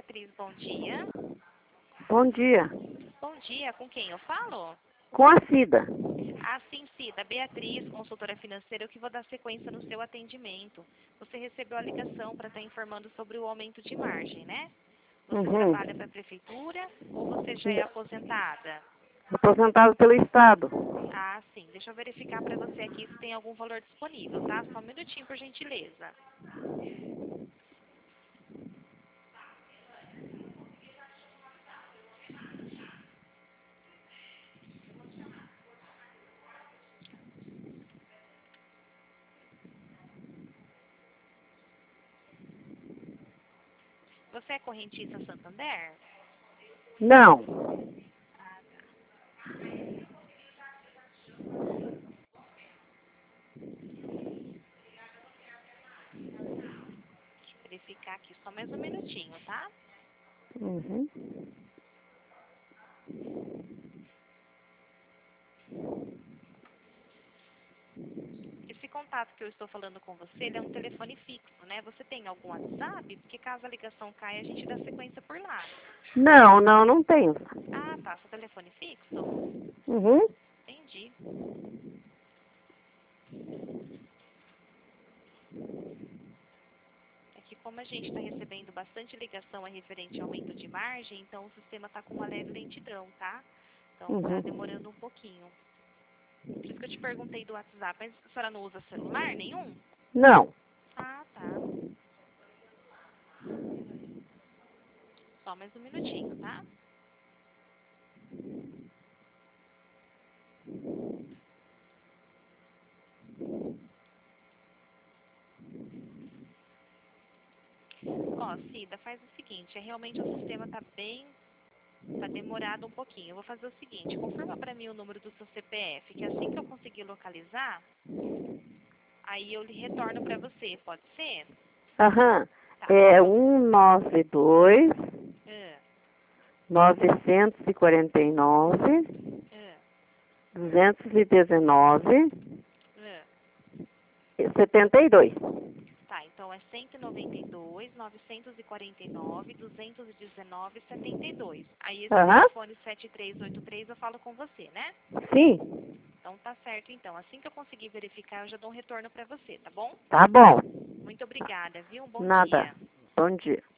Beatriz, bom dia. Bom dia. Bom dia, com quem eu falo? Com a Cida. Ah, sim, Cida. Beatriz, consultora financeira, eu que vou dar sequência no seu atendimento. Você recebeu a ligação para estar informando sobre o aumento de margem, né? Você trabalha para a prefeitura ou você já é aposentada? Aposentado pelo Estado. Ah, sim. Deixa eu verificar para você aqui se tem algum valor disponível, tá? Só um minutinho, por gentileza. Você é correntista Santander? Não. Ah, tá. Deixa eu verificar aqui só mais um minutinho, tá? Uhum. Esse contato que eu estou falando com você, ele é um telefone fixo, né? Você tem algum WhatsApp? Porque caso a ligação caia, a gente dá sequência por lá. Não tenho. Ah, tá. Seu telefone fixo? Uhum. Entendi. É que como a gente está recebendo bastante ligação referente ao aumento de margem, então o sistema está com uma leve lentidão, tá? Então está demorando um pouquinho. Por isso que eu te perguntei do WhatsApp, mas a senhora não usa celular nenhum? Não. Ah, tá. Só mais um minutinho, tá? Ó, Cida, faz o seguinte, realmente o sistema tá demorado um pouquinho. Eu vou fazer o seguinte, confirma para mim o número do seu CPF, que assim que eu conseguir localizar, aí eu lhe retorno para você, pode ser? Aham. Tá. É 192 Ah, 949 ah, 219 ah. 72. Tá, então é 192, 949, 219, 72. Aí esse Aham. telefone 7383 eu falo com você, né? Sim. Então tá certo então. Assim que eu conseguir verificar, eu já dou um retorno para você, tá bom? Tá bom. Muito obrigada, viu? Um bom Nada. dia. Bom dia.